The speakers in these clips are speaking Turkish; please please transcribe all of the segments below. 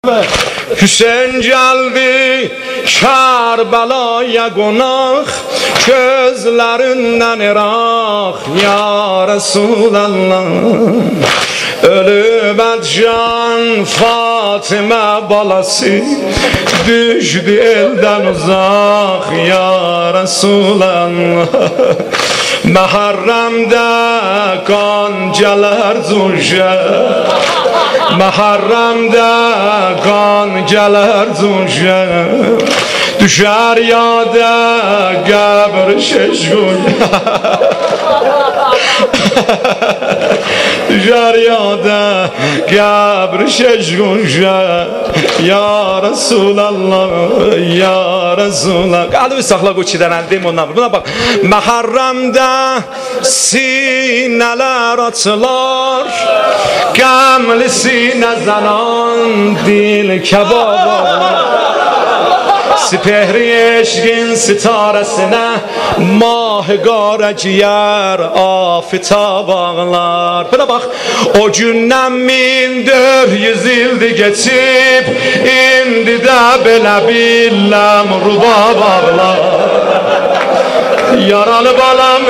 Hüseyin geldi Kerbela'ya konak, gözlerinden Irak ya Resulallah. Ölüp can Fatıma balası, düştü elden uzak ya Resulallah. Muharrem'de qancalar cunşa, Muharrem'de qancalar cunşa, düşer yada qəbr şeşgun. Düşer yada qəbr şeşgunşa ya Resulallah, ya Resulallah. Qalbi saxla qoçidən əldim ondan. Buna bax. Muharrem'de sineler açılar, qəmli sinə zanan dil kebab. Sipehri eşkin sitaresine mahgara ciğer afitab ağlar. Buna bak, o gündən 1400 ildi geçip, indi de belə billəm rubab ağlar. Yaralı balam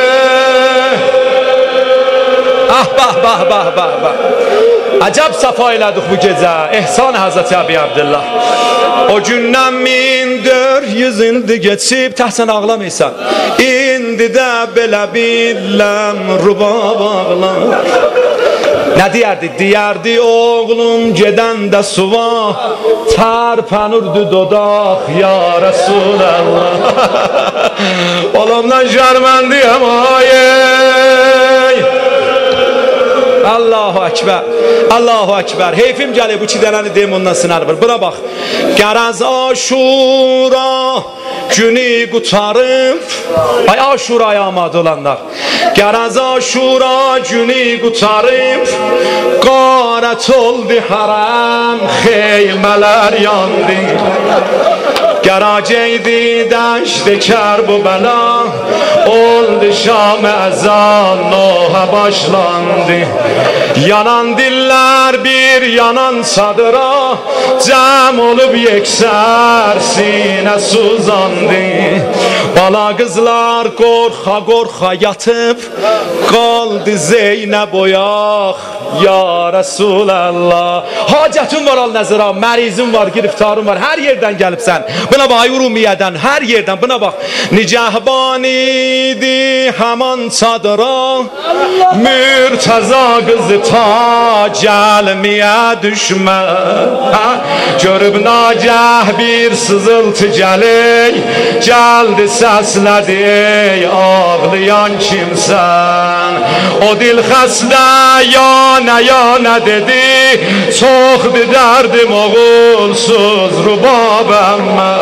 ah bah bah bah bah bah. Acab safa elədik bu gecə, ehsan Hazreti Abi Abdullah. O gündən 1400 ildi geçip, təhsən ağlamaysan, indi də belə billəm rubab ağlar. Ne diyerdi? Diyerdi oğlum gedəndə suva, tərpənirdi dodaq ya Resulallah. Oğlumdan şərməndiyəm ayey. Allahu Ekber, Allahu Ekber. Heyfim gəlir bu çidənəni deyim ondan sınarır. Buna bax. Qəraz Aşura günü qutarıb, ay Aşuraya amad olanlar. Qəraz Aşura günü qutarıb, qarət oldu haram, xeymələr yandı. Geraceydi deşti Kerbela, oldu Şam ezan noha başlandı. Yanan diller bir yanan sadıra, cem olup yekser sine suzandı. Bala kızlar korka korka yatıp, kaldı Zeynep oyaq ya Resulallah. Hacətin var al-nəzira, mərizin var, giriftarın var, her yerden gelipsən. Buna bak Urumiyədən, her yerden buna bak. Nicahban idi haman çadıra, Mürtəza kızı ta gelmeye düşme. Görüb nagah bir sızıltı gəley, geldi səslədi ey ağlayan kimsən. O dil xəstə yana dedi, çoxdu dərdim oğulsuz rubabəm mən.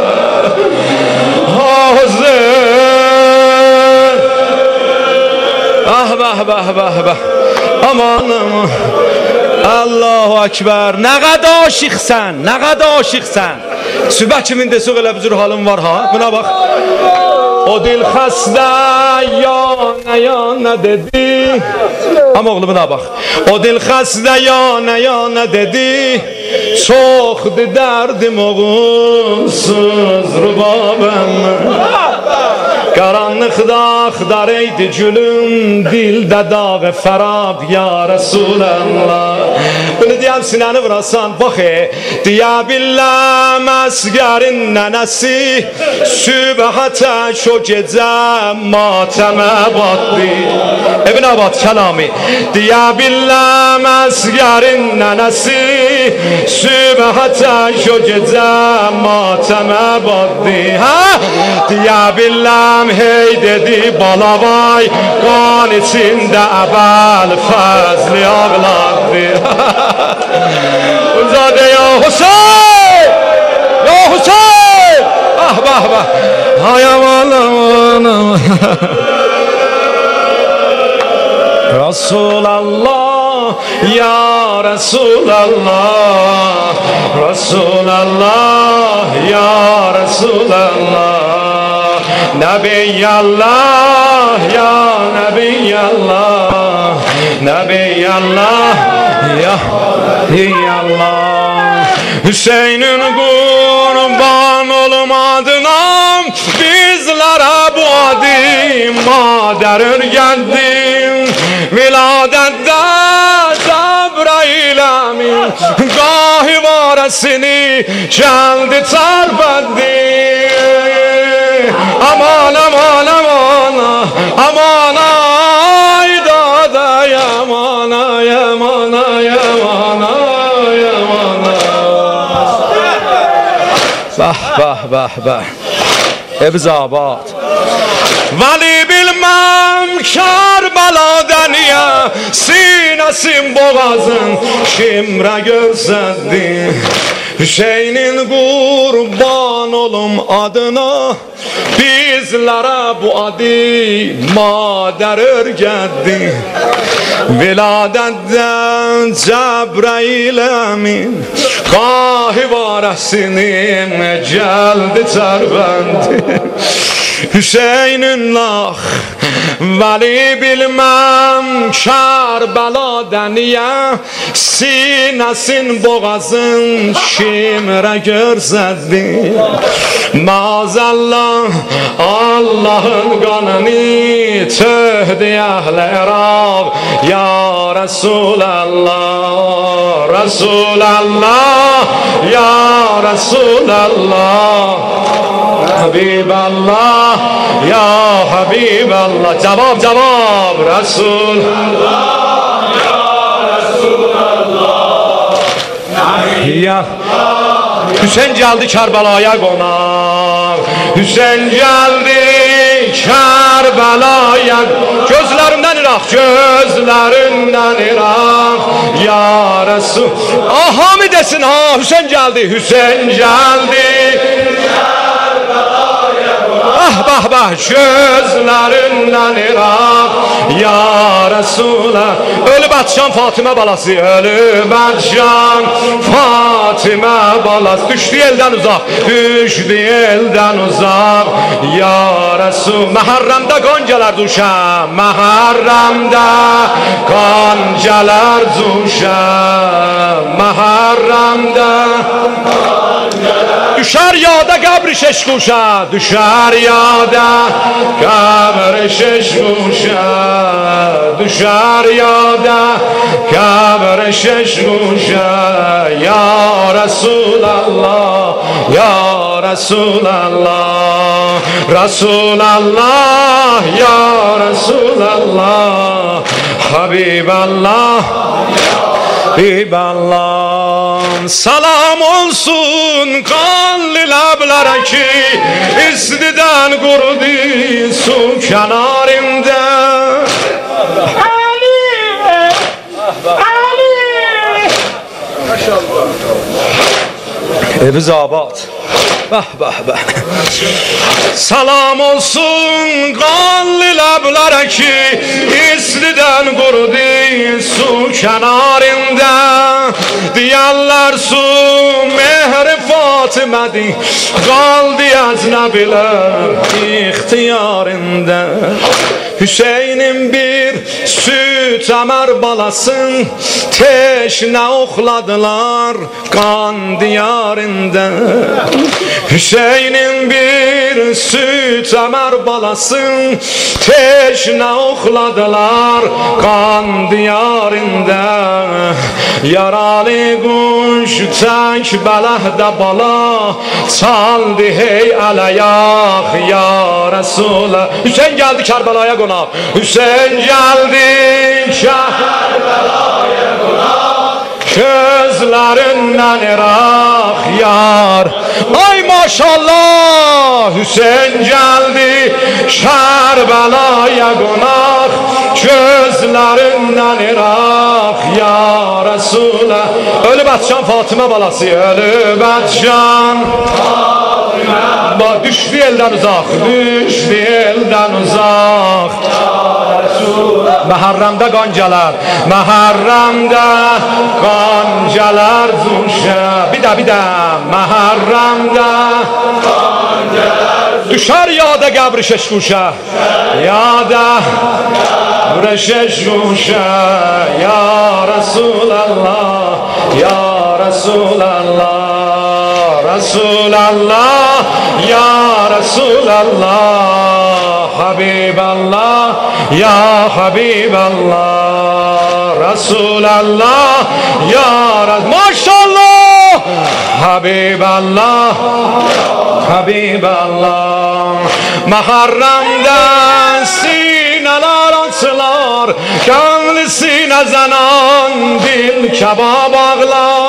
Ah bah bah bah bah. Aman aman. Allahu Ekber. Ne kadar aşıqsən, ne kadar aşıqsən. Sübh kimin desək elə bir halım var ha. Buna bak. O dil xəstə yana dedi. Ama oğlum buna bak. O dil xəstə yana dedi. Çoxdu dərdim oğulsuz rubabəm. Qaranlıqda axdaraydı gülüm, dildə dağı fərab ya Resulallah. Bunu deyəm sinəni vurasan, bax deyə billəm əsgərin nənəsi, sübhətə şu gecə matəmə batdı. Ebn Abad kəlami. Deyə billəm əsgərin nənəsi, sübhətə şu gecə matəmə batdı. Deyə billəm hey dedi balavay, kan içinde əbəl fəzli ağlardı. Uzade ya Hüseyin, ya Hüseyin. Ah bah bah. Hay aman aman aman. Resulallah, ya Resulallah, Resulallah, ya Resulallah. Nebiyallah ya Nebiyallah, Nebiyallah ya Nebiyallah. Hüseyin'in kurban olmadına bizlere bu adi mader geldi. Viladette Cebrail emin gahi varesini geldi terbetti. Aman aman aman aman ay dada yaman ay yaman ay yaman ay yaman. Bah bah bah bah. Ebzabad. Vali bilmem Kerbela'da niye sinesin boğazın kimre görsetti. Hüseyin'in kurban olum adına bizlere bu adi mader örgetti. Viladetten Cebrail emin gahi varesini geldi terbendi. Hüseyin'in lah vali bilmem Kerbela'da niye sinesin boğazın şimre görsetti. Maazallah Allah'ın kanını töhdü ehl-i Irak. Ya Resulallah, Resulallah, Ya Resulallah, Habiballah, Ya Habiballah. Cevap cevap. Resulallah, Ya Resulallah, Ya Hüseyin geldi Kerbela'ya konak. Hüseyin geldi Kerbela'ya. Gözlerinden Irak, gözlerinden Irak. Ya Resul. Aha mı desin ha? Hüseyin geldi, Hüseyin geldi. Ah bah bah gözlerinden Irak. Ya Resulallah. Ölü Batşan Fatıma balası, ölü Batşan Fatıma balası. Düştü elden uzak, düştü elden uzak. Ya Resul. Muharremde goncalar düşer, Muharremde goncalar düşer, Muharremde düşer yada kabri şeş kuşa, düşer yada kabri şeş kuşa, düşer yada kabri şeş kuşa. Ya Resulallah, Ya Resulallah, Resulallah, Ya Resulallah, Habiballah, Habiballah. Salam olsun kanlı lablere ki istiden kurudu su kenarında. Ali, Ali. Maşallah. Ebzabad. Bah bah bah. Salam olsun kanlı lablere ki istiden kurudu su kenarında. Diyarlar su mehri Fatıme'di kaldı ecnebiler ihtiyarında. Hüseyin'in bir süt emer balasın teşne okladılar kan diyarında. Hüseyin'in bir süt emer balasın teşne okladılar kan diyarında. Yaralı kuş tek belehde bala çaldı hey alayak. Ya Resulallah. Hüseyin geldi Kerbela'ya konak. Hüseyin geldi Kerbela'ya konak. Gözlerinden Irak yar. Ay maşallah. Hüseyin geldi Kerbela'ya konak. Gözlerinden Irak ya Resulallah. Ölü Batşan Fatıma balası, ölü Batşan Fatıma. Düştü elden uzak, düştü elden uzak. Muharremde goncalar, Muharremde goncalar düşer. Bir daha Muharremde goncalar düşer yada kabri şeş kuşa. Yada kabri şeş kuşa. Ya Resulallah, Ya Resulallah. رسول الله یا رسول الله حبیب الله یا حبیب الله رسول الله یا رسول ماشاءالله حبیب الله حبیب الله محرم سینه‌lar açılar, gönlü sinə zənan, dil kebab ağlar.